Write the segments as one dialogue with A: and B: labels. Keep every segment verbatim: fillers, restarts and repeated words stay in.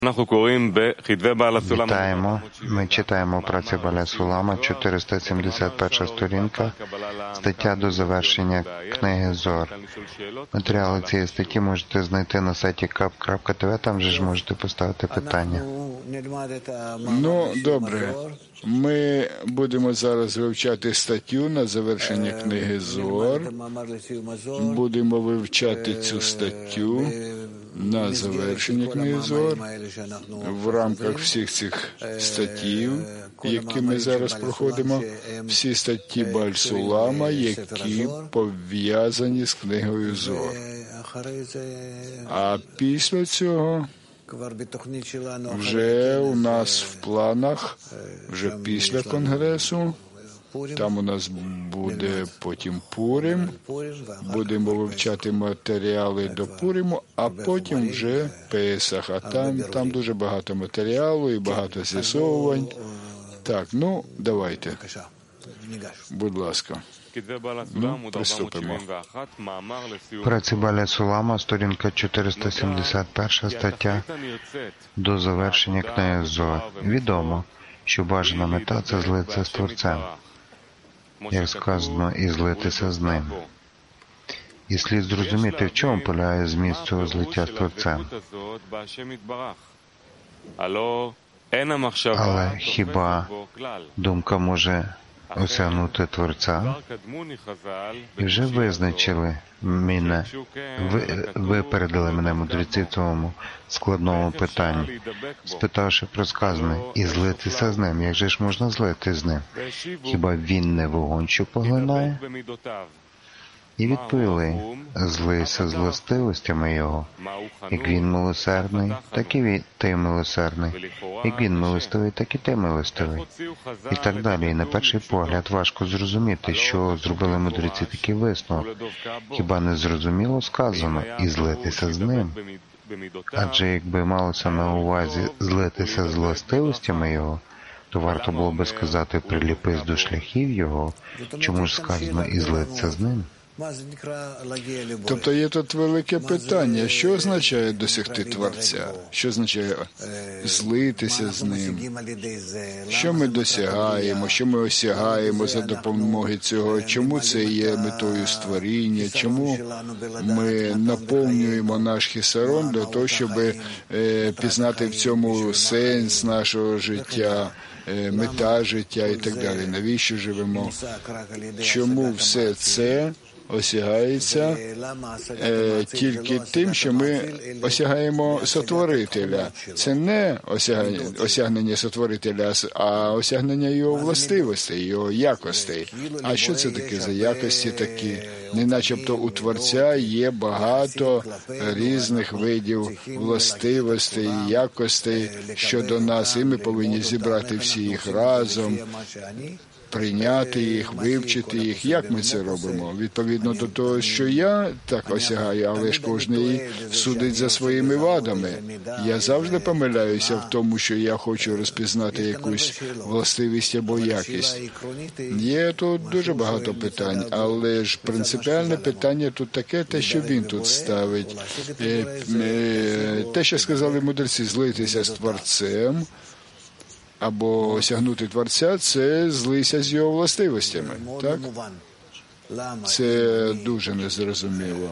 A: Вітаємо. Ми читаємо праці Бааля Сулама, чотириста сімдесят перша сторінка, стаття до завершення книги Зоар. Матеріали цієї статті можете знайти на сайті кап крапка те ве, там же ж можете поставити питання.
B: Ну, добре. Ми будемо зараз вивчати статтю на завершення книги Зоар. Будемо вивчати цю статтю на завершення книги Зоар в рамках всіх цих статтів, які ми зараз проходимо. Всі статті Бааля Сулама, які пов'язані з книгою Зоар. А після цього вже у нас в планах, вже після Конгресу, там у нас буде потім Пурим, будемо вивчати матеріали до Пуриму, а потім вже Песах. А там, там дуже багато матеріалу і багато з'ясовувань. Так, ну, давайте. Будь ласка. Ну, приступимо.
A: Праці Бааля Сулама, сторінка чотириста сімдесят перша, стаття до завершення книги Зоар. Відомо, що бажана мета – це злитися з Творцем, як сказано, і злитися з ним. І слід зрозуміти, в чому полягає зміст цього злиття з Творцем. Але хіба думка може осягнути Творця? І вже визначили мене, ви, випередили мене мудреці в цьому складному питанні, спитавши про сказане, і злитися з ним. Як же ж можна злити з ним? Хіба він не вогонь, що поглинає? І відповіли, злися з властивостями його. Як він милосердний, так і він, ти милосердний. Як він милостивий, так і ти милостивий. І так далі. І на перший погляд важко зрозуміти, що зробили мудреці такий висновок. Хіба не зрозуміло сказано і злитися з ним? Адже якби малося на увазі злитися з властивостями його, то варто було би сказати приліпись до шляхів його, чому ж сказано і злитися з ним?
B: Тобто є тут велике питання, що означає досягти Творця? Що означає злитися з ним? Що ми досягаємо? Що ми осягаємо за допомогою цього? Чому це є метою створіння? Чому ми наповнюємо наш хісарон для того, щоб пізнати в цьому сенс нашого життя, мета життя і так далі? Навіщо живемо? Чому все це осягається е, тільки тим, що ми осягаємо Сотворителя. Це не осягнення, осягнення Сотворителя, а осягнення його властивостей, його якостей. А що це таке за якості такі? Не начебто у Творця є багато різних видів властивостей, якостей щодо нас, і ми повинні зібрати всі їх разом, прийняти їх, вивчити їх. Як ми це робимо? Відповідно до того, що я так осягаю, але ж кожен судить за своїми вадами. Я завжди помиляюся в тому, що я хочу розпізнати якусь властивість або якість. Є тут дуже багато питань, але ж принципіальне питання тут таке, те, що він тут ставить. Те, що сказали мудреці, злитися з Творцем, або осягнути Творця – це злися з його властивостями, так? Це дуже незрозуміло.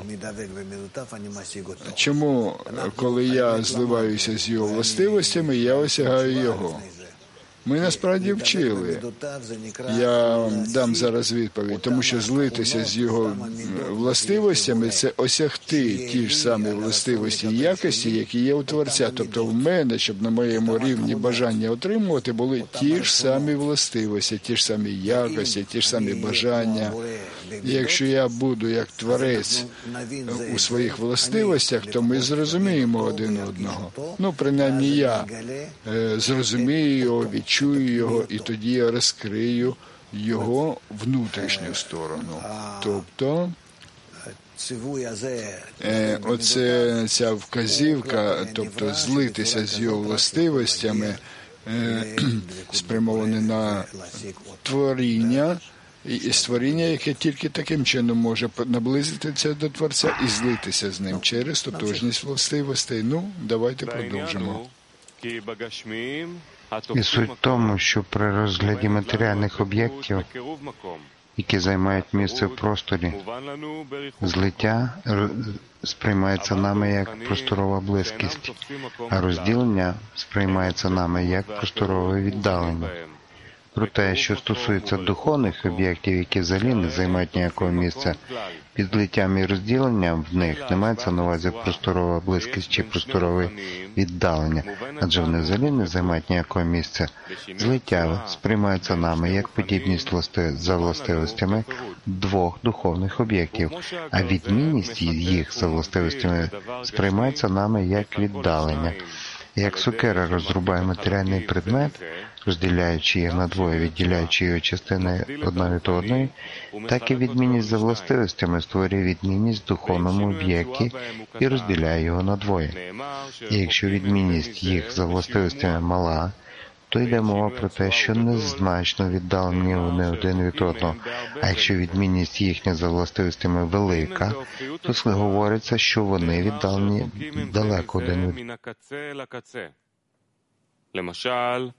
B: Чому, коли я зливаюся з його властивостями, я осягаю його? Ми насправді вчили. Я дам зараз відповідь, тому що злитися з його властивостями – це осягти ті ж самі властивості і якості, які є у Творця. Тобто в мене, щоб на моєму рівні бажання отримувати, були ті ж самі властивості, ті ж самі якості, ті ж самі бажання. І якщо я буду як Творець у своїх властивостях, то ми зрозуміємо один одного. Ну, принаймні я зрозумію його, відчую його, і тоді я розкрию його внутрішню сторону. Тобто, е, оце ця вказівка, тобто злитися з його властивостями, е, спрямоване на творіння, і створіння, яке тільки таким чином може наблизитися до Творця і злитися з ним через тотожність властивостей. Ну, давайте продовжимо.
A: І суть в тому, що при розгляді матеріальних об'єктів, які займають місце в просторі, злиття сприймається нами як просторова близькість, а розділення сприймається нами як просторове віддалення. Проте, що стосується духовних об'єктів, які взагалі не займають ніякого місця, під злиттям і розділенням в них не мається на увазі просторова близькість чи просторове віддалення, адже вони взагалі не займають ніякого місця. Злиття сприймається нами як подібність власти... за властивостями двох духовних об'єктів, а відмінність їх за властивостями сприймається нами як віддалення. Як сокира розрубає матеріальний предмет, розділяючи їх на двоє, відділяючи його частини одна від одної, так і відмінність за властивостями створює відмінність в духовному об'єкті і розділяє його на двоє. І якщо відмінність їх за властивостями мала, то йде мова про те, що незначно віддалені вони один від одного. А якщо відмінність їхня за властивостями велика, то говориться, що вони віддалені далеко один від одного.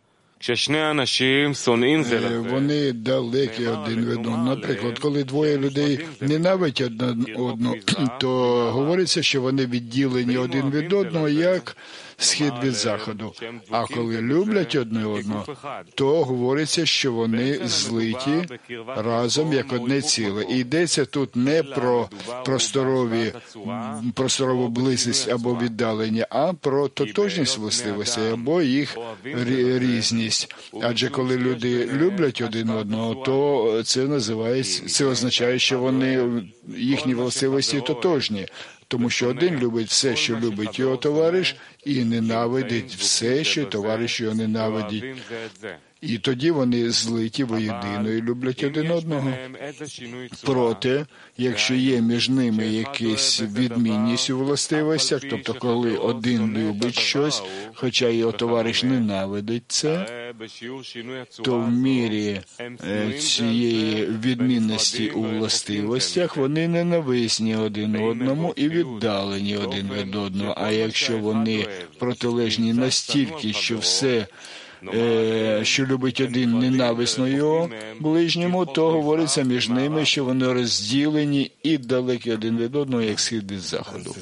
B: Вони далекі один від одного. Наприклад, коли двоє людей ненавидять одне одного, то говориться, що вони відділені один від одного, як схід від заходу. А коли люблять одне одного, то говориться, що вони злиті разом як одне ціле. І йдеться тут не про просторові, просторову близькість або віддалення, а про тотожність властивостей або їх різність. Адже коли люди люблять один одного, то це називається, це означає, що вони, їхні властивості тотожні. Тому що один любить все, що любить його товариш, і ненавидить все, що товариш його ненавидить. І тоді вони злиті воєдино і люблять один одного. Проте, якщо є між ними якась відмінність у властивостях, тобто коли один любить щось, хоча його товариш ненавидить це, то в мірі цієї відмінності у властивостях вони ненависні один одному і віддалені один від одного. А якщо вони протилежні настільки, що все, що любить один, ненависно його ближньому, то говориться між ними, що вони розділені і далекі один від одного, як схід від заходу.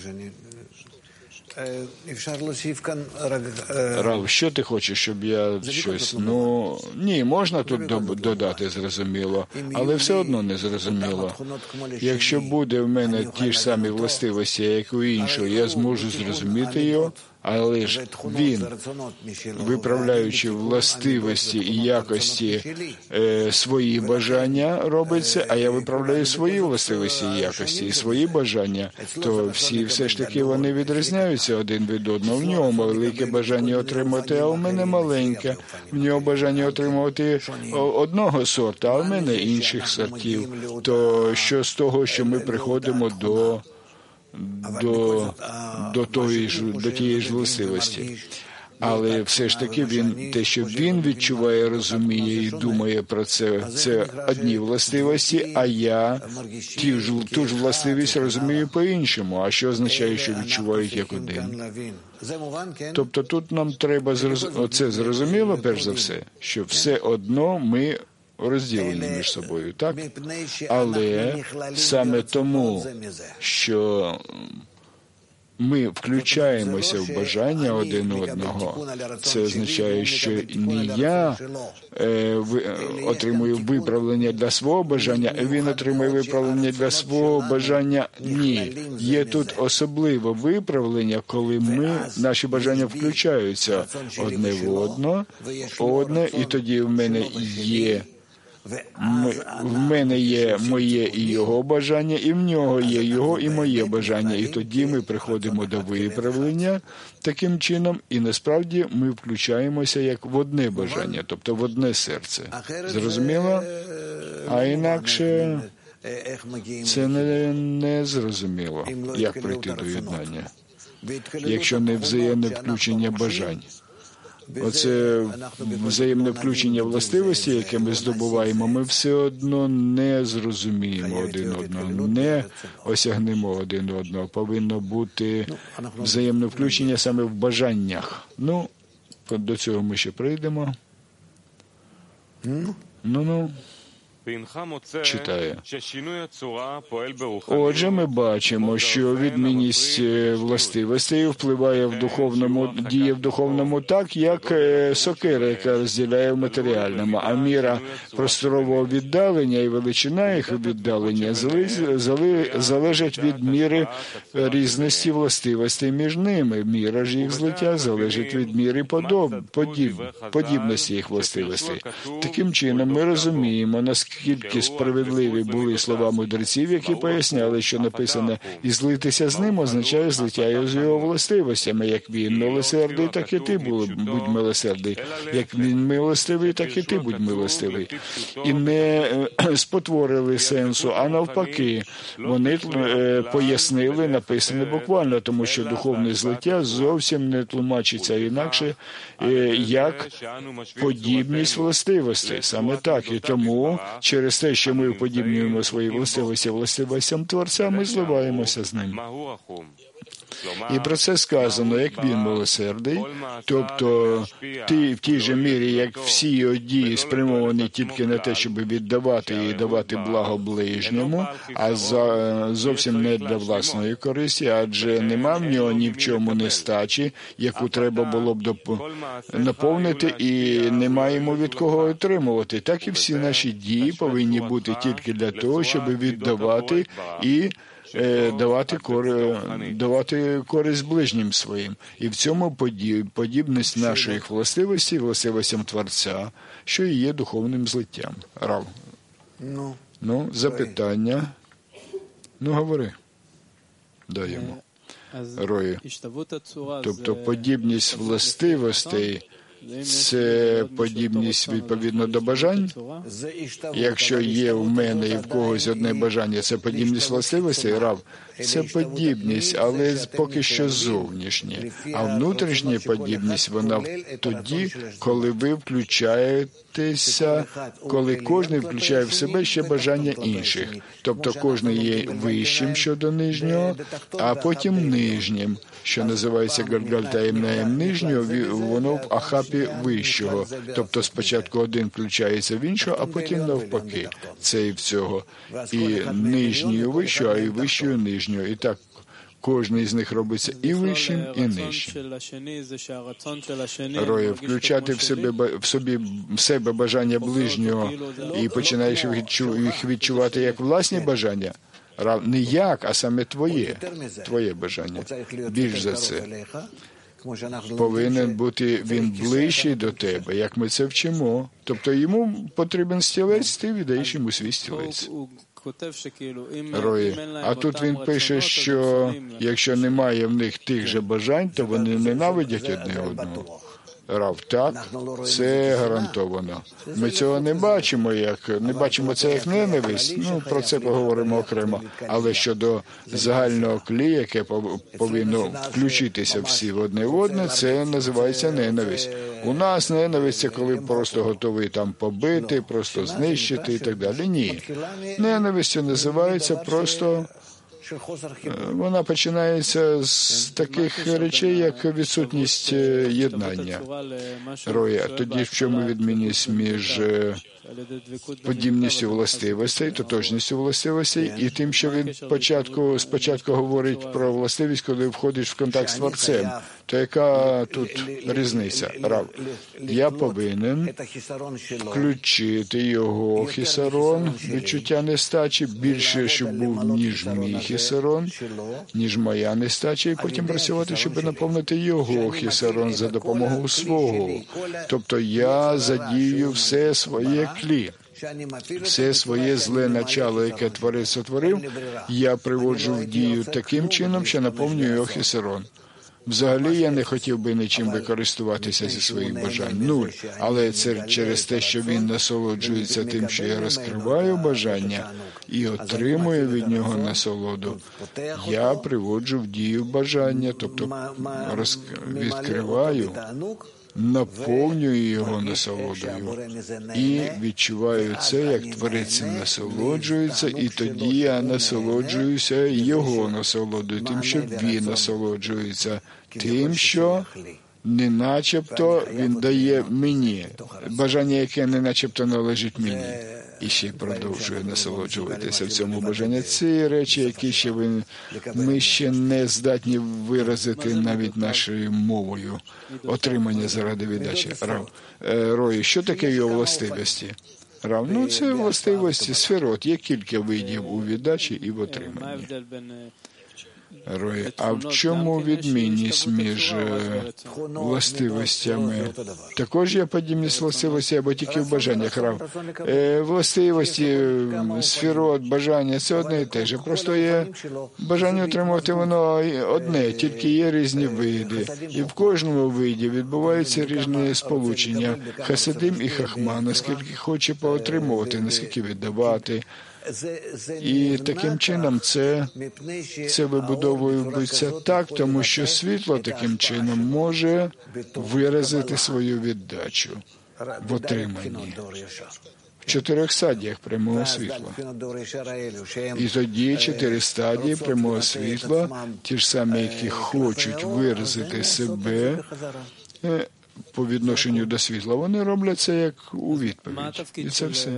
B: Рав, що ти хочеш, щоб я щось? Ну, ні, можна тут додати, зрозуміло, але все одно не зрозуміло. Якщо буде в мене ті ж самі властивості, як у іншого, я зможу зрозуміти його, але ж він, виправляючи властивості і якості е, свої бажання, робить це, а я виправляю свої властивості і якості, і свої бажання, то всі все ж таки вони відрізняються один від одного. В нього велике бажання отримати, а в мене маленьке. В нього бажання отримувати одного сорту, а в мене інших сортів. То що з того, що ми приходимо до До, до, тої ж, до тієї ж властивості. Але все ж таки він, те, що він відчуває, розуміє і думає про це, це одні властивості, а я ті ж, ту ж властивість розумію по-іншому. А що означає, що відчувають як один? Тобто тут нам треба зроз... оце зрозуміло, перш за все, що все одно ми розділені між собою, так? Але саме тому, що ми включаємося в бажання один одного, це означає, що не я е, ви, отримую виправлення для свого бажання, а він отримує виправлення для свого бажання. Ні. Є тут особливе виправлення, коли ми, наші бажання включаються одне в одно, одне, і тоді в мене є в мене є моє і його бажання, і в нього є його і моє бажання. І тоді ми приходимо до виправлення таким чином, і насправді ми включаємося як в одне бажання, тобто в одне серце. Зрозуміло? А інакше це не, не зрозуміло, як прийти до єднання, якщо не взаємне включення бажань. Оце взаємне включення властивості, яке ми здобуваємо, ми все одно не зрозуміємо один одного, не осягнемо один одного. Повинно бути взаємне включення саме в бажаннях. Ну, До цього ми ще прийдемо. Ну-ну. Читаю. Отже, ми бачимо, що відмінність властивостей впливає в духовному, діє в духовному так, як сокира, яка розділяє в матеріальному, а міра просторового віддалення і величина їх віддалення залежать від міри різності властивостей між ними. Міра ж їх злиття залежить від міри подоб, подіб, подібності їх властивостей. Таким чином, ми розуміємо, наскільки Скільки справедливі були слова мудреців, які поясняли, що написане «і злитися з ним» означає злиття з його властивостями. Як він милосердий, так і ти будь милосердий. Як він милостивий, так і ти будь милостивий. І не спотворили сенсу, а навпаки, вони пояснили написане буквально, тому що духовне злиття зовсім не тлумачиться інакше, як подібність властивостей. Саме так. І тому через те, що ми уподібнюємо свої властивості властивостям Творця, ми зливаємося з ним. І про це сказано, як він милосердий, тобто ти в тій же мірі, як всі його дії спрямовані тільки на те, щоб віддавати і давати благо ближньому, а за, зовсім не для власної користі, адже нема в нього ні в чому нестачі, яку треба було б доп... наповнити, і немає йому від кого отримувати. Так і всі наші дії повинні бути тільки для того, щоб віддавати і Давати, кор... давати користь ближнім своїм. І в цьому подібність наших властивостей, властивостям Творця, що і є духовним злиттям. Рав. Ну, ну запитання. Ну, говори. Дай йому. Рої. Тобто подібність властивостей – це подібність відповідно до бажань. Якщо є в мене і в когось одне бажання, це подібність властивостей, Рав. Це подібність, але поки що зовнішнє. А внутрішня подібність, вона тоді, коли ви включаєтеся, коли кожен включає в себе ще бажання інших. Тобто кожен є вищим щодо нижнього, а потім нижнім, що називається Гальгальтаєм нижнього, воно в ахапі вищого. Тобто спочатку один включається в іншого, а потім навпаки. Це і всього. І нижній у вищого, а і вищий у нижнього. І так, кожен із них робиться і вищим, і нижчим. Роє, включати в себе, в собі, в себе бажання ближнього і починаєш їх відчувати як власні бажання. Не як, а саме твоє, твоє бажання. Більш за це. Повинен бути він ближчий до тебе, як ми це вчимо. Тобто йому потрібен стілець, ти віддаєш йому свій стілець. Рої. А тут він пише, що якщо немає в них тих же бажань, то вони ненавидять одне одного. Рав, так, це гарантовано. Ми цього не бачимо, як не бачимо це як ненависть. Ну, про це поговоримо окремо. Але щодо загального клі, яке повинно включитися всі в одне в одне, це називається ненависть. У нас ненависть – це коли просто готовий там побити, просто знищити і так далі. Ні. Ненавистю називається просто... Вона починається з таких речей, як відсутність єднання. Роя, тоді в чому відмінність між подібністю властивостей, тотожністю властивостей і тим, що він спочатку, спочатку говорить про властивість, коли входиш в контакт з Творцем. То яка тут різниця? Рав, я повинен включити його хісарон, відчуття нестачі, більше, щоб був, ніж мій хісарон, ніж моя нестача, і потім працювати, щоб наповнити його хісарон за допомогою свого. Тобто я задію все своє клі. Все своє зле начало, яке Творець сотворив, я приводжу в дію таким чином, що наповнюю його хісарон. Взагалі я не хотів би нічим використовуватися зі своїх бажань. Нуль. Але це через те, що він насолоджується тим, що я розкриваю бажання і отримую від нього насолоду. Я приводжу в дію бажання, тобто роз... відкриваю, наповнюю його насолодою і відчуваю це, як Творець насолоджується, і тоді я насолоджуюся його насолодою, тим, що він насолоджується, тим, що Не начебто він дає мені. Бажання, яке не начебто належить мені. І ще й продовжує насолоджуватися в цьому бажанні. Ці речі, які ще ви, ми ще не здатні виразити навіть нашою мовою. Отримання заради віддачі. Рав, е, Рої, що таке його властивості? Рав, ну це властивості сферот. Є кілька видів у віддачі і в отриманні. Рой, а в чому відмінність між властивостями? Також є подібність властивості, або тільки в бажаннях, Рав? Е, властивості, сферот, бажання – це одне і те ж. Просто є бажання отримувати воно одне, тільки є різні види. І в кожному виді відбуваються різні сполучення. Хасидим і хахма, наскільки хоче поотримувати, наскільки віддавати. І таким чином це, це вибудовується так, тому що світло таким чином може виразити свою віддачу в отриманні. В чотирьох стадіях прямого світла. І тоді чотири стадії прямого світла, ті ж самі, які хочуть виразити себе по відношенню до світла, вони роблять це як у відповідь. І це все.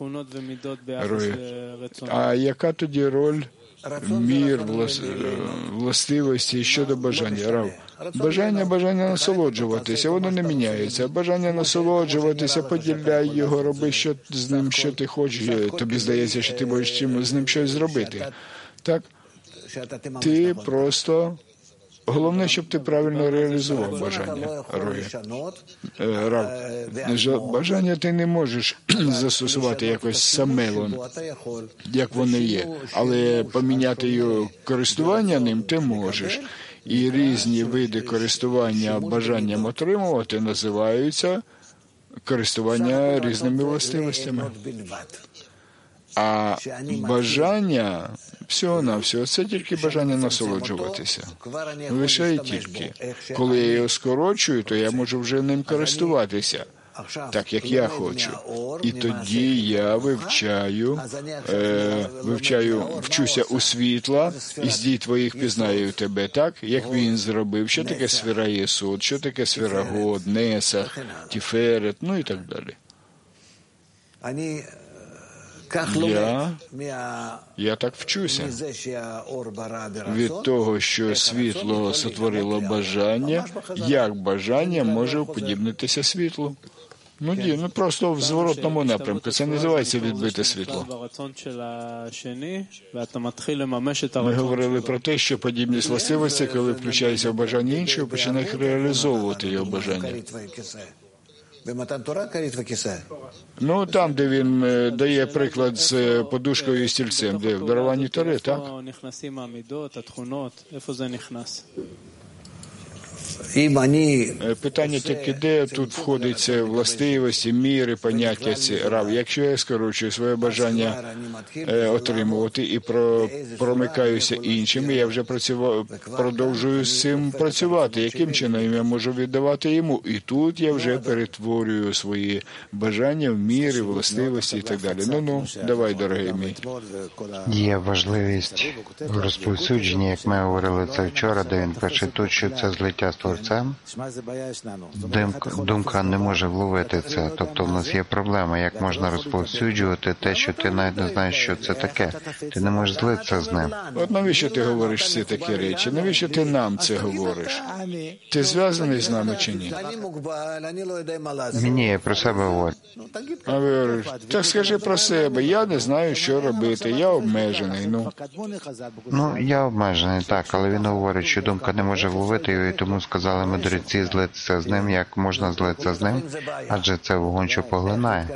B: А яка тоді роль мір, властивості щодо бажання? Рав, бажання, бажання насолоджуватися, воно не міняється. Бажання насолоджуватися, поділяй його, роби що з ним, що ти хочеш. Тобі здається, що ти можеш з ним щось зробити. Так? Ти просто... Головне, щоб ти правильно реалізував бажання, Рої. Рав, бажання ти не можеш застосувати якось саме, як воно є, але поміняти його користування ним ти можеш. І різні види користування бажанням отримувати називаються користування різними властивостями. А бажання всього-навсього – це тільки бажання насолоджуватися. Лише і тільки. Коли я його скорочую, то я можу вже ним користуватися, так як я хочу. І тоді я вивчаю, е, вивчаю, вчуся у світла, і з дій твоїх пізнаю тебе, так, як він зробив, що таке сфера Єсод, що таке сфера Год, Несах, Тіферет, ну і так далі. Я, я так вчуся від того, що світло сотворило бажання, як бажання може уподібнитися світлу. Ну, ді, ну просто в зворотному напрямку. Це називається відбите світло. Ми говорили про те, що подібність властивості, коли включається в бажання іншого, починає реалізовувати його бажання. Ну, там, де він дає приклад з подушкою і стільцем, де в даруванні Тори, так? Питання тільки, де тут входить властивості, міри, поняття ці, Рав. Якщо я скорочую своє бажання е, отримувати і про, промикаюся іншим, я вже працював, продовжую з цим працювати. Яким чином я можу віддавати йому? І тут я вже перетворюю свої бажання в міри, властивості і так далі. Ну-ну, давай, дорогий мій.
A: Є важливість в розповсюдженні, як ми говорили це вчора, де він пише тут, що це злиття з Творцем, думка не може вловити це. Тобто в нас є проблема, як можна розповсюджувати те, що ти навіть не знаєш, що це таке. Ти не можеш злитися з ним.
B: От навіщо ти говориш всі такі речі? Навіщо ти нам це говориш? Ти зв'язаний з нами чи ні?
A: Ні, я про себе говорю.
B: А ви говориш, так скажи про себе, я не знаю, що робити, я обмежений. Ну,
A: ну я обмежений, так, але він говорить, що думка не може вловити його, і тому сказали мудреці злитися з ним, як можна злитися з ним, адже це вогонь, що поглинає.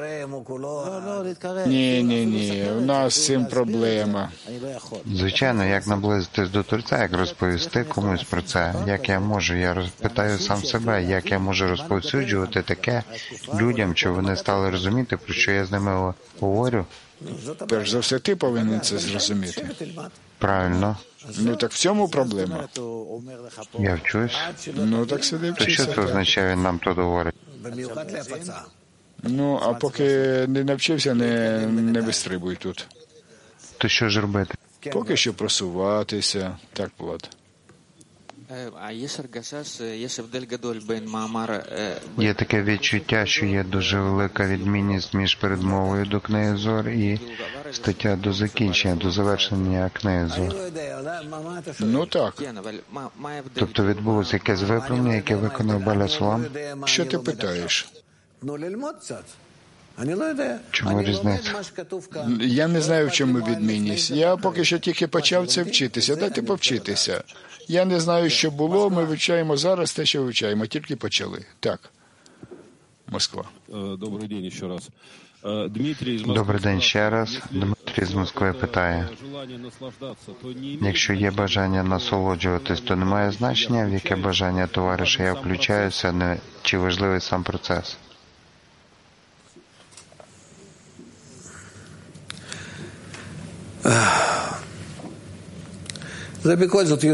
B: Ні, ні, ні, у нас з цим проблема.
A: Звичайно, як наблизитись до Творця, як розповісти комусь про це, як я можу, я розпитаю сам себе, як я можу розповсюджувати таке людям, щоб вони стали розуміти, про що я з ними говорю.
B: Перш за все, ти повинен це зрозуміти.
A: Правильно.
B: Ну, так в цьому проблема.
A: Я вчусь.
B: Ну, так сиди
A: То
B: вчися.
A: що це означає, він нам тут говорить?
B: Ну, а поки не навчився, не, не вистрибуй тут.
A: То що ж робити?
B: Поки що просуватися. Так, Влад.
A: Є таке відчуття, що є дуже велика відмінність між передмовою до книги Зор і стаття до закінчення, до завершення книги Зор.
B: Ну так.
A: Тобто відбулося якесь виправлення, яке виконав Баля Сулам?
B: Що ти питаєш?
A: Чому різниця?
B: Я не знаю, в чому відмінність. Я поки що тільки почав це вчитися. Дайте повчитися. Я не знаю, що було, ми вивчаємо зараз те, що вивчаємо, тільки почали. Так. Москва.
C: Добрий день ще раз. Дмитрій з Москви.
A: Добрий день ще раз. Дмитрій з Москви питає. Якщо є бажання насолоджуватись, то немає значення, в яке бажання товариша я включаюся, не чи важливий сам процес?
B: Ну,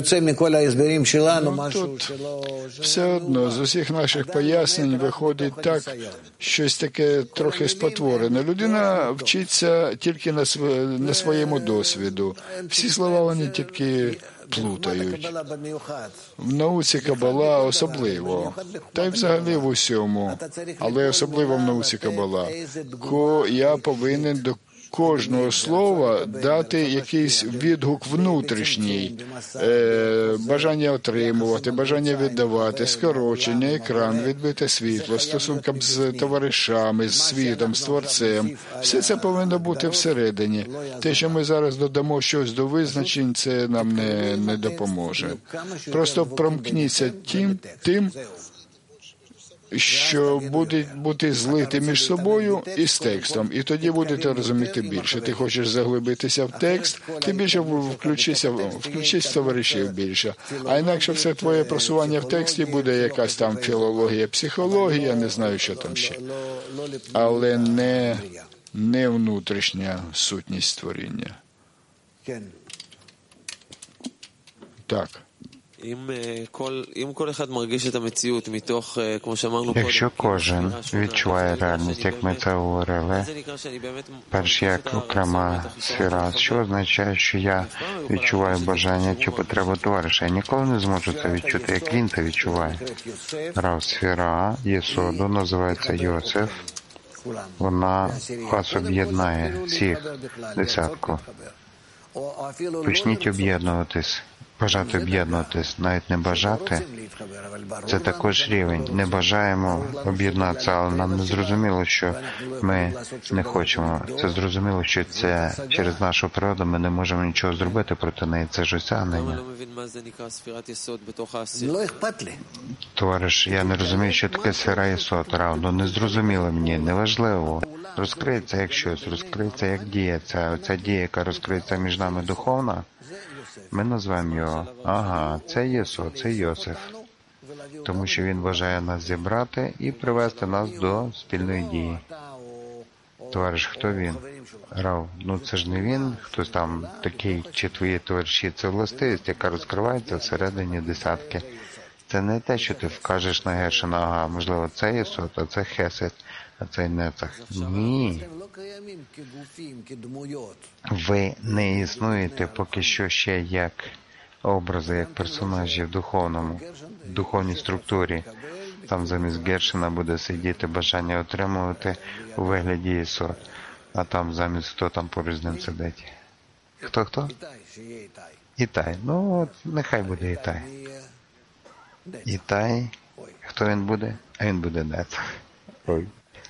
B: тут все одно з усіх наших пояснень виходить так, щось таке трохи спотворене. Людина вчиться тільки на, св... на своєму досвіду. Всі слова вони тільки плутають. В науці Кабала особливо, та й взагалі в усьому, але особливо в науці Кабала. Ко я повинен до кожного слова дати якийсь відгук внутрішній, е, бажання отримувати, бажання віддавати, скорочення, екран, відбите світло, стосункам з товаришами, з світом, з Творцем. Все це повинно бути всередині. Те, що ми зараз додамо щось до визначень, це нам не, не допоможе. Просто промкніться тим, тим, що буде бути злити між собою і з текстом, і тоді будете розуміти більше. Ти хочеш заглибитися в текст, ти більше включися, включись в товаришів більше. А інакше все твоє просування в тексті буде якась там філологія, психологія, не знаю, що там ще. Але не, не внутрішня сутність творіння. Так.
A: Якщо кожен відчуває реальність, як ми це говорили, перш як окрема сфера, що означає, що я відчуваю бажання чи потребу товариша? Я ніколи не зможу це відчути, як він це відчуває. Рав сфера Єсоду називається Йосиф. Вона вас об'єднає, всіх, десятку. Почніть об'єднуватись. Бажати об'єднуватись, навіть не бажати, це також рівень. Не бажаємо об'єднатися, але нам не зрозуміло, що ми не хочемо. Це зрозуміло, що це через нашу природу ми не можемо нічого зробити проти неї. Це ж осягнення. Товариш, я не розумію, що таке сфера Єсод. Равно не зрозуміло мені, неважливо. Розкриється як щось, розкриється як дія. Це оця дія, яка розкриється між нами духовна. Ми назвемо його, ага, це Єсод, це Йосиф, тому що він бажає нас зібрати і привести нас до спільної дії. Товариш, хто він? Рав, ну це ж не він, хтось там такий, чи твої товариші, це властивість, яка розкривається всередині десятки. Це не те, що ти вкажеш на Гершина, ага, можливо, це Єсод, а це Хесед, а це Нецах. Ні. Ви не існуєте поки що ще як образи, як персонажі в духовному, в духовній структурі. Там замість Гершина буде сидіти бажання отримувати у вигляді Єсод, а там замість хто там поруч з ним сидить. Хто-хто? Ітай. Ну, от, нехай буде Ітай. Ітай. Хто він буде? А він буде Нецах. Ой.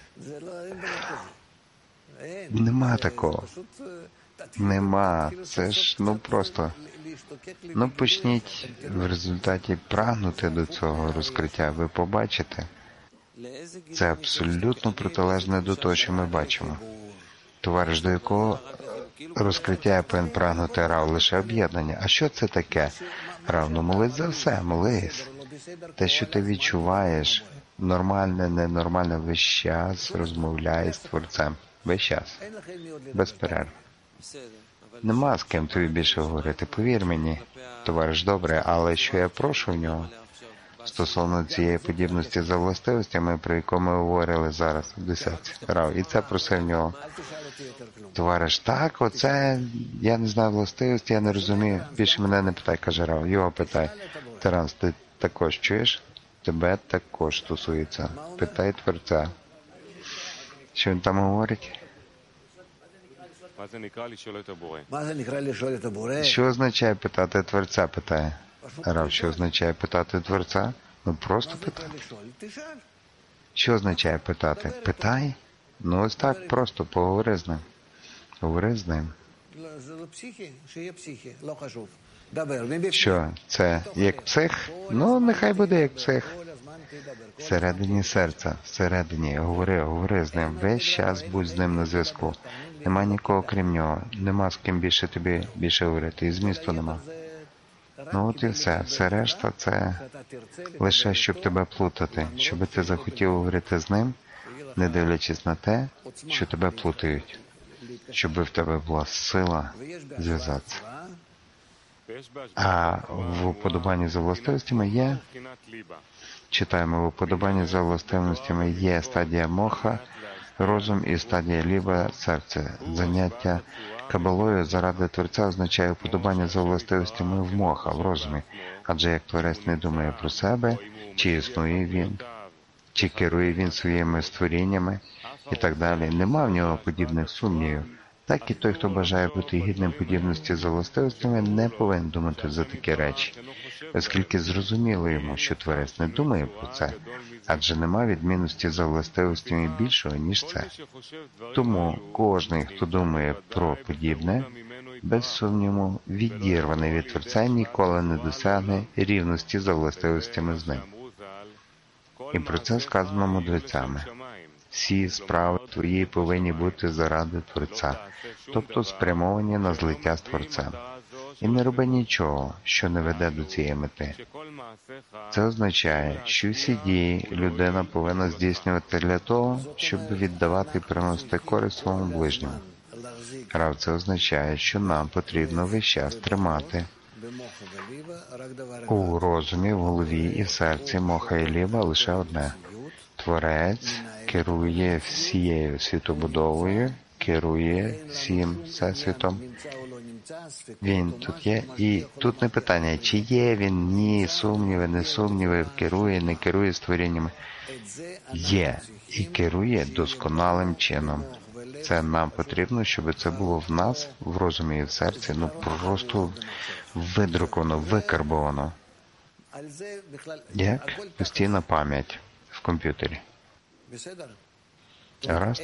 A: Нема такого. Нема. Це ж, ну просто, ну почніть в результаті прагнути до цього розкриття. Ви побачите. Це абсолютно протилежне до того, що ми бачимо. Товариш, до якого розкриття я повинен прагнути, Рав, лише об'єднання. А що це таке? Рав, ну молись за все, молись. Те, що ти відчуваєш, нормальне, ненормальне, весь час розмовляє з Творцем. Весь час. Без перерв. Нема з ким тобі більше говорити. Повір мені, товариш, добре, але що я прошу в нього стосовно цієї подібності за властивостями, про яку ми говорили зараз в десятці. Рав, і це просив в нього. Товариш, так, оце, я не знаю властивості, я не розумію. Більше мене не питай, каже Рав, його питай. Таранс, ти також чуєш? Тебе також стосується. Питай Творця. Що він там говорить? Що означає питати Творця, питає. Рав, що означає питати Творця? Ну просто питати. Що означає питати? Питай. Ну ось так, просто поговори з ним. Говори з ним. Що, це як псих? Ну, нехай буде як псих. Всередині серця, всередині. Говори, говори з ним. Весь час будь з ним на зв'язку. Нема нікого крім нього. Нема з ким більше тобі більше говорити. І змісту нема. Ну от і все. Все решта – це лише, щоб тебе плутати. Щоб ти захотів говорити з ним, не дивлячись на те, що тебе плутають. Щоб в тебе була сила зв'язатися. А в уподобанні за властивостями є, читаємо, в уподобанні за властивостями є стадія моха, розум і стадія ліба, серце. Заняття кабалою заради Творця означає уподобання за властивостями в моха, в розумі. Адже як Творець не думає про себе, чи існує він, чи керує він своїми створіннями і так далі, нема в нього подібних сумнівів. Так і той, хто бажає бути гідним подібності за властивостями, не повинен думати за такі речі, оскільки зрозуміло йому, що Творець не думає про це, адже нема відмінності за властивостями більшого, ніж це. Тому кожний, хто думає про подібне, без сумніву, відірваний від Творця, ніколи не досягне рівності за властивостями з ним. І про це сказано мудрецями. Всі справи твої повинні бути заради Творця, тобто спрямовані на злиття з Творцем. І не роби нічого, що не веде до цієї мети. Це означає, що всі дії людина повинна здійснювати для того, щоб віддавати і приносити користь своєму ближньому. Рав, це означає, що нам потрібно весь час тримати у розумі, в голові і в серці моха і ліба лише одне. Творець керує всією світобудовою, керує всім всесвітом. Він тут є. І тут не питання, чи є він, ні, сумніви, не сумніви, керує, не керує створіннями. Є. І керує досконалим чином. Це нам потрібно, щоб це було в нас, в розумі і в серці, ну просто видруковано, викарбовано. Як постійна пам'ять в комп'ютері. Гаразд?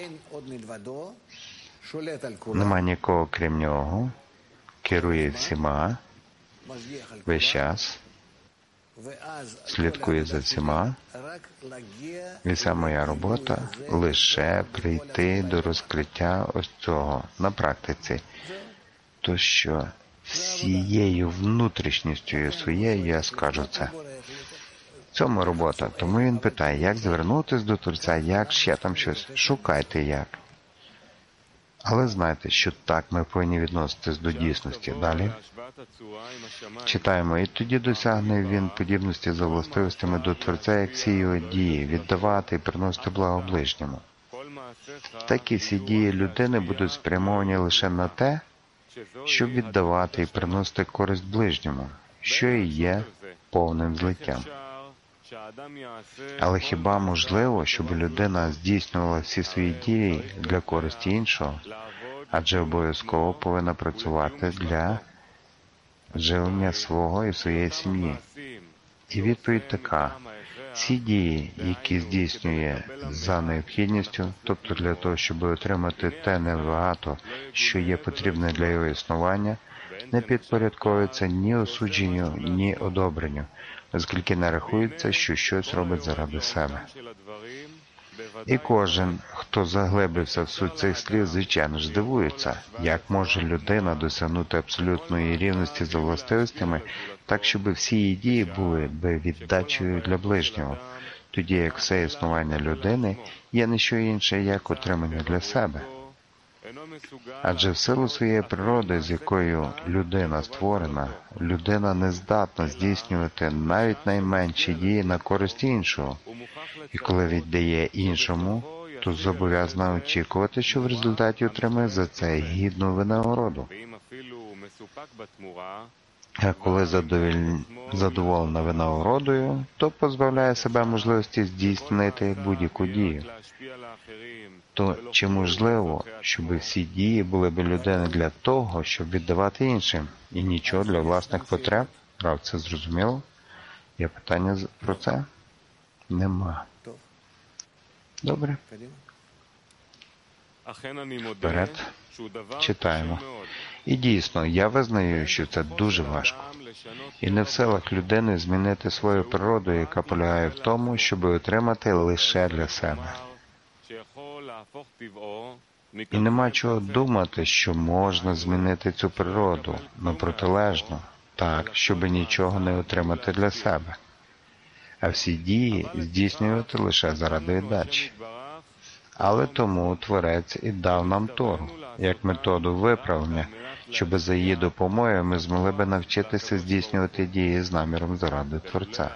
A: Нема нікого, крім нього, керує всіма, весь час, слідкує за всіма. І вся моя робота – лише прийти до розкриття ось цього на практиці. То, що всією внутрішністю своєю я скажу це. В цьому робота. Тому він питає, як звернутися до Творця, як ще там щось. Шукайте як. Але знайте, що так ми повинні відноситись до дійсності. Далі читаємо. І тоді досягне він подібності за властивостями до Творця, як всі його дії, віддавати і приносити благо ближньому. Так і всі дії людини будуть спрямовані лише на те, щоб віддавати і приносити користь ближньому, що і є повним злиттям. Але хіба можливо, щоб людина здійснювала всі свої дії для користі іншого? Адже обов'язково повинна працювати для живлення свого і своєї сім'ї. І відповідь така. Всі дії, які здійснює за необхідністю, тобто для того, щоб отримати те небагато, що є потрібне для його існування, не підпорядковується ні осудженню, ні одобренню, оскільки не рахується, що щось робить заради себе. І кожен, хто заглибився в суть цих слів, звичайно ж здивується, як може людина досягнути абсолютної рівності за властивостями, так, щоб всі її дії були би віддачею для ближнього, тоді як все існування людини є не що інше, як отримання для себе. Адже в силу своєї природи, з якою людина створена, людина не здатна здійснювати навіть найменші дії на користь іншого. І коли віддає іншому, то зобов'язана очікувати, що в результаті отримає за це гідну винагороду. А коли задовіль... задоволена винагородою, то позбавляє себе можливості здійснити будь-яку дію. То чи можливо, щоб всі дії були б людини для того, щоб віддавати іншим, і нічого для власних потреб? Рав, це зрозуміло? Є питання про це? Нема. Добре. Вперед. Читаємо. І дійсно, я визнаю, що це дуже важко. І не в силах людини змінити свою природу, яка полягає в тому, щоб отримати лише для себе. І нема чого думати, що можна змінити цю природу, но протилежно, так, щоб нічого не отримати для себе. А всі дії здійснювати лише заради віддачі. Але тому Творець і дав нам Тору, як методу виправлення, щоб за її допомогою ми змогли би навчитися здійснювати дії з наміром заради Творця.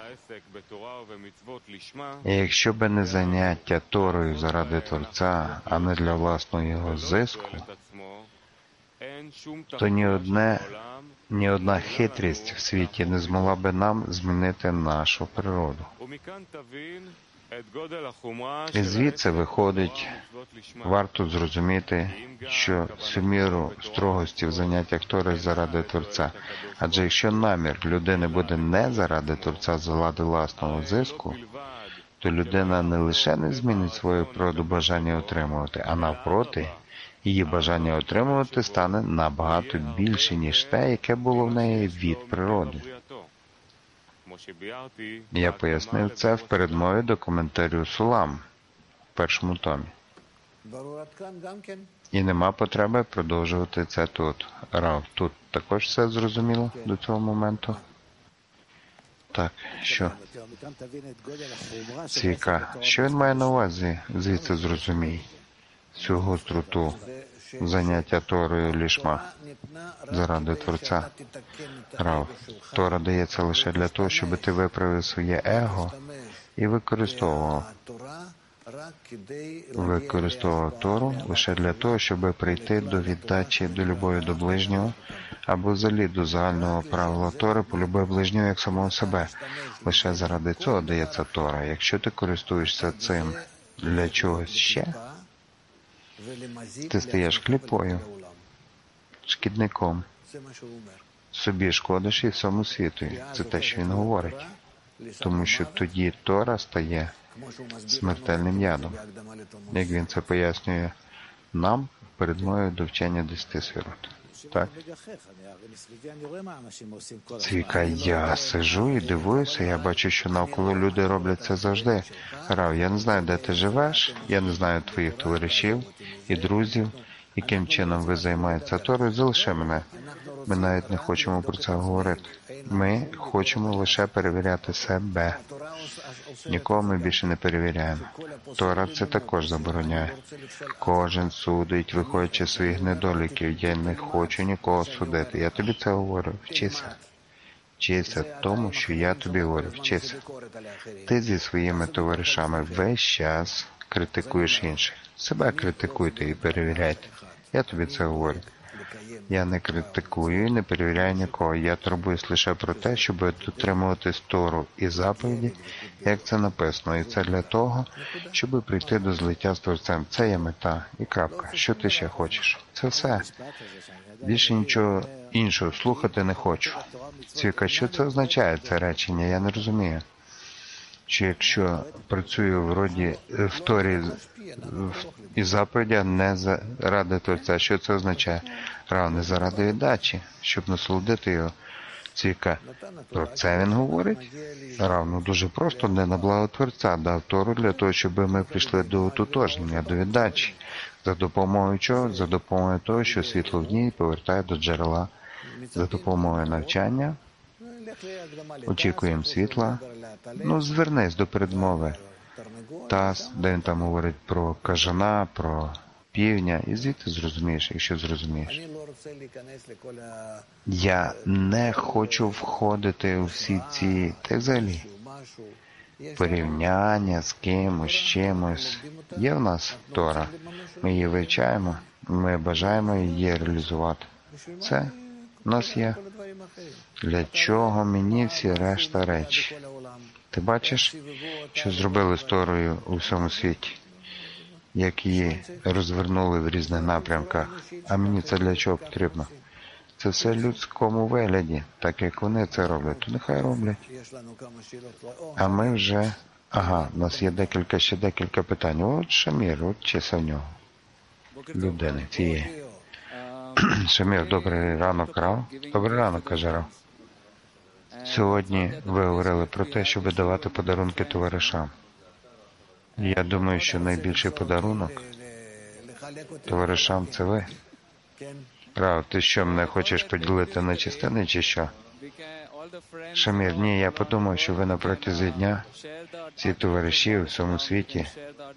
A: І якщо би не заняття Торою заради Творця, а не для власного його зиску, то ні одне, ні одна хитрість в світі не змогла би нам змінити нашу природу. І звідси виходить, варто зрозуміти, що всю міру строгості в заняттях Тори заради Творця. Адже якщо намір людини буде не заради Творця, заради власного зиску, то людина не лише не змінить свою природу бажання отримувати, а навпроти, її бажання отримувати стане набагато більше, ніж те, яке було в неї від природи. Я пояснив це в передмові до коментарю Сулам в першому томі. І нема потреби продовжувати це тут. Рав, тут також все зрозуміло до цього моменту? Так, що? Цвіка, що він має на увазі, звідси зрозумій, цю гостроту заняття Торою лішма заради Творця? Рав, Тора дається лише для того, щоб ти виправив своє его і використовував. Використовував Тору лише для того, щоб прийти до віддачі до любові до ближнього, або взагалі до загального правила Тори полюби ближнього як самого себе. Лише заради цього дається Тора. Якщо ти користуєшся цим для чогось ще, ти стаєш кліпою, шкідником. Собі шкодиш і всьому світу. Це те, що він говорить. Тому що тоді Тора стає смертельним ядом. Як він це пояснює нам перед мною до вчення десяти сирот. Так? Цвіка, я сижу і дивуюся, я бачу, що навколо люди роблять це завжди. Рав, я не знаю, де ти живеш, я не знаю твоїх товаришів і друзів, яким чином ви займаєтеся Торою, залиши мене. Ми навіть не хочемо про це говорити. Ми хочемо лише перевіряти себе. Нікого ми більше не перевіряємо. Тора це також забороняє. Кожен судить, виходячи з своїх недоліків. Я не хочу нікого судити. Я тобі це говорю. Вчися. Вчися тому, що я тобі говорю. Вчися. Ти зі своїми товаришами весь час критикуєш інших. Себе критикуйте і перевіряйте. Я тобі це говорю. Я не критикую і не перевіряю нікого. Я турбуюсь лише про те, щоб дотримуватись Тору і заповіді, як це написано. І це для того, щоб прийти до злиття з Творцем. Це є мета. І крапка. Що ти ще хочеш? Це все. Більше нічого іншого слухати не хочу. Цвіка, що це означає, це речення? Я не розумію. Чи якщо працюю вроді в Торі і заповіді не заради Творця, що це означає? Рав, не заради віддачі, щоб насолодити його. Цвіка, про це він говорить? Рав, ну дуже просто, не на благо Творця, дав Тору для того, щоб ми прийшли до ототожнення, до віддачі. За допомогою чого? За допомогою того, що світло в ній повертає до джерела. За допомогою навчання очікуємо світла. Ну, звернись до передмови. Тас, де він там говорить про кажана, про півня, і звідти зрозумієш, якщо зрозумієш. Я не хочу входити у всі ці, та взагалі, порівняння з кимось, з чимось. Є в нас Тора, ми її вивчаємо, ми бажаємо її реалізувати. Це в нас є. Для чого мені всі решта речі? Ти бачиш, що зробили з Торою у всьому світі? Як її розвернули в різних напрямках. А мені це для чого потрібно? Це все в людському вигляді, так як вони це роблять, то нехай роблять. А ми вже... Ага, у нас є декілька, ще декілька питань. От Шамір, от чеса в нього. Людини цієї. Шамір, добрий ранок, Рав. Добрий ранок, каже Рав. Сьогодні ви говорили про те, щоб давати подарунки товаришам. Я думаю, що найбільший подарунок товаришам – це ви. Рав, ти що, мене хочеш поділити на частини чи що? Шамір, ні, я подумав, що ви на протязі дня, ці товариші у всьому світі,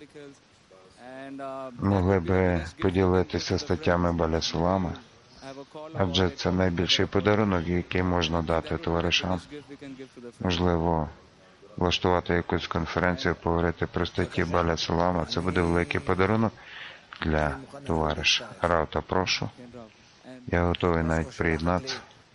A: могли би поділитися статтями Баля Сулама, адже це найбільший подарунок, який можна дати товаришам. Можливо, влаштувати якусь конференцію, поговорити про статті Баля Сулама, це буде великий подарунок для товариша. Раута, прошу. Я готовий навіть приєднатися.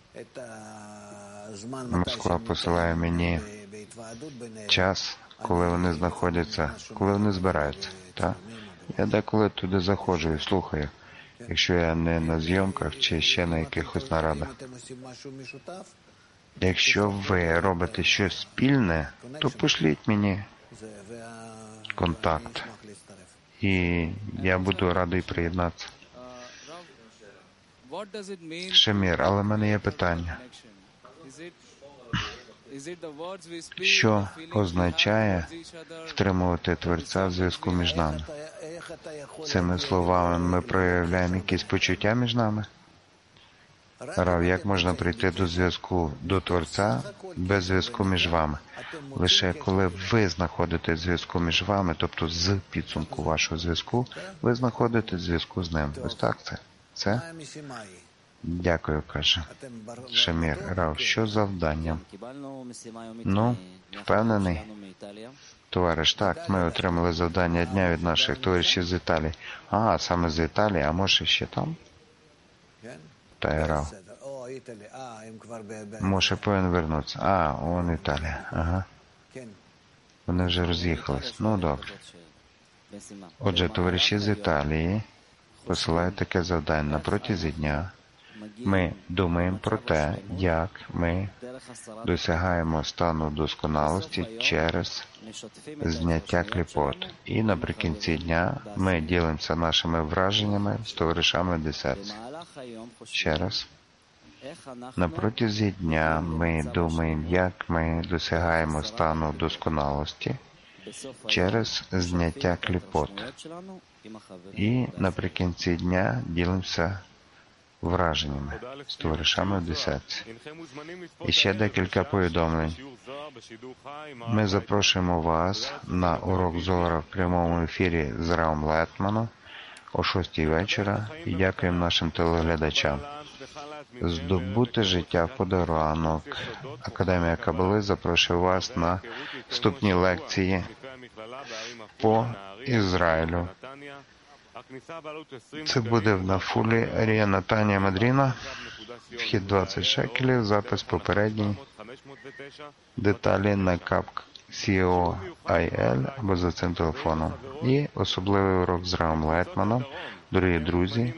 A: Москва посилає мені час, коли вони знаходяться, коли вони збираються. Так? Я деколи туди заходжу і слухаю, якщо я не на зйомках чи ще на якихось нарадах. Якщо ви робите щось спільне, то пошліть мені контакт. І я буду радий приєднатися. Шамір, але в мене є питання. Що означає втримувати Творця в зв'язку між нами? Цими словами ми проявляємо якісь почуття між нами? Рав, як можна прийти до зв'язку до Творця без зв'язку між вами? Лише коли ви знаходите зв'язку між вами, тобто з підсумку вашого зв'язку, ви знаходите зв'язку з ним. Ось так це? Це? Дякую, каже Шамір. Рав, що завданням? Ну, впевнений. Товариш, так, ми отримали завдання дня від наших товаришів з Італії. А, саме з Італії, а може ще там? Та й Рав. Може повинен вернутися. А, он Італія. Ага. Вони вже роз'їхались. Ну, добре. Отже, товариші з Італії посилають таке завдання на протязі дня. Ми думаємо про те, як ми досягаємо стану досконалості через зняття кліпот. І наприкінці дня ми ділимося нашими враженнями з товаришами десятці. Ще раз. На протязі дня ми думаємо, як ми досягаємо стану досконалості через зняття кліпот. І наприкінці дня ділимося враженнями з товаришами в десятці. І ще декілька повідомлень. Ми запрошуємо вас на урок Зора в прямому ефірі з Равом Лайтманом о шостій вечора і дякуємо нашим телеглядачам. Здобути життя в подарунок. Академія Кабали запрошує вас на вступні лекції по Ізраїлю. Це буде в Нафулі, Арія Натанія Мадріна. Вхід двадцять шекелів, запис попередній. Деталі на кап точка сі о ай ел або за цим телефоном. І особливий урок з Равом Лайтманом. Дорогі друзі,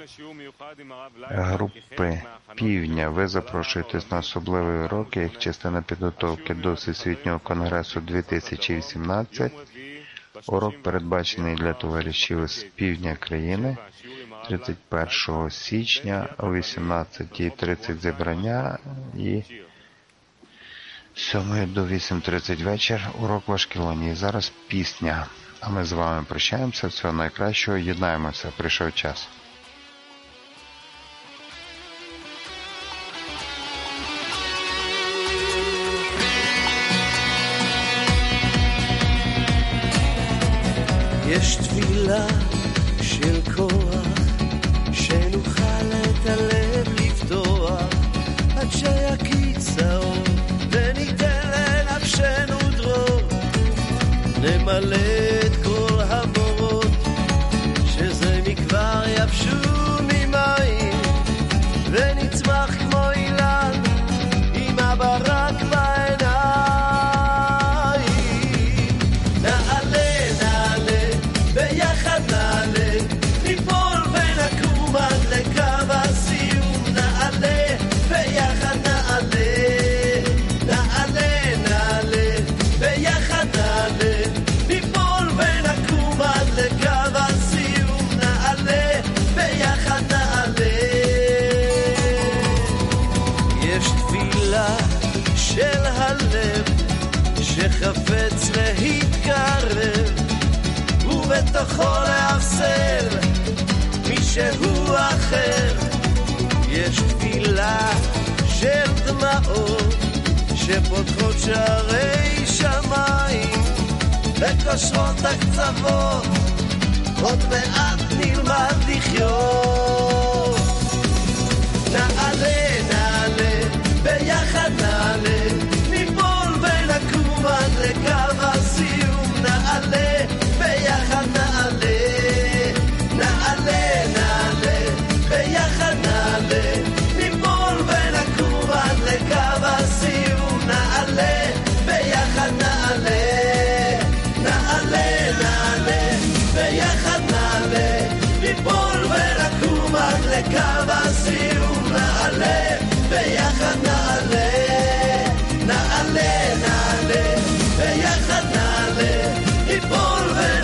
A: групи Півдня, ви запрошуєтесь на особливий урок як частина підготовки до Всесвітнього конгресу дві тисячі вісімнадцять. Урок передбачений для товаришів з півдня країни. тридцять першого січня о вісімнадцятій тридцять зібрання і з сьомої до восьмої тридцять вечір урок в Ашкелоні. І зараз пісня. А ми з вами прощаємося. Всього найкращого. Єднаємося. Прийшов час.
D: יש תפילה של כוח שנוכל את הלב לפתוח עד שיקיץ האור וניתן לנפשנו דרור נמלא את כל המורות שזה מכבר יבשו ממים ונצמח כמו אילן שחפץ להתקרב ובתוכו להפסל מישהו אחר. יש תפילה של דמעות שפותחות שערי שמיים וקושרות הקצוות, עוד מעט נלמד לחיות. נעלה, נעלה, ביחד נעלה, ניפול ונקום עד לקו הסיום. נעלה, ביחד נעלה, נעלה, נעלה, ביחד נעלה, ניפול ונקום עד לקו הסיום. נעלה, ביחד נעלה, נעלה, נעלה, ביחד נעלה, ניפול ונקום עד לקו הסיום. נעלה, ביחד נעלה, נעלה, נעלה, ביחד נעלה, ניפול ונקום